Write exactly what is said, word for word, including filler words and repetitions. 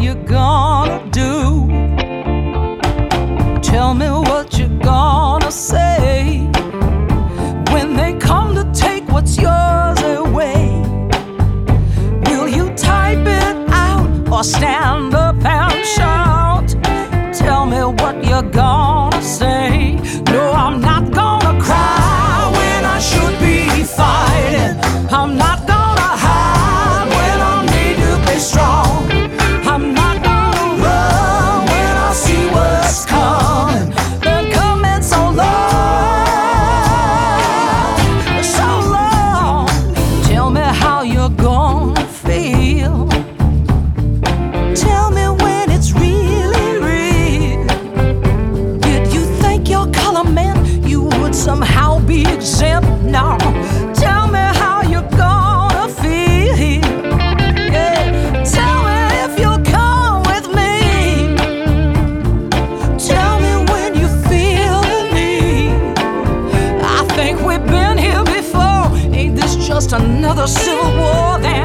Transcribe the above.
you gonna do. Tell me what you gonna say when they come to take what's yours away. Will you type it out or stand up and shout? Tell me what you're gonna say. No, I'm not gonna cry when I should be fighting. I'm not gonna hide when I need to be strong. I'm not gonna run when I see what's coming. Been coming so long, so long. Tell me how you're gonna feel. Tell me when it's really real. Did you think your color meant you would somehow be exempt? No. Tell me how you're gonna feel. Yeah. Tell me if you'll come with me. Tell me when you feel the need. I think we've been here before. Ain't this just another civil war? Then